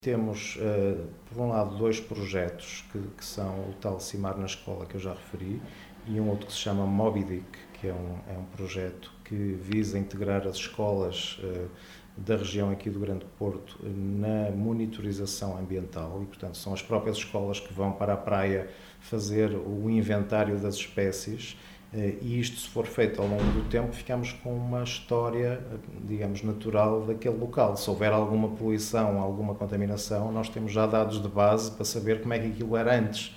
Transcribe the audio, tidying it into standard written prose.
Temos, por um lado, dois projetos que são o tal CIMAR na Escola, que eu já referi, e um outro que se chama Moby Dick, que é um projeto que visa integrar as escolas da região aqui do Grande Porto na monitorização ambiental e, portanto, são as próprias escolas que vão para a praia fazer o inventário das espécies. E isto, se for feito ao longo do tempo, ficamos com uma história, digamos, natural daquele local. Se houver alguma poluição, alguma contaminação, nós temos já dados de base para saber como é que aquilo era antes.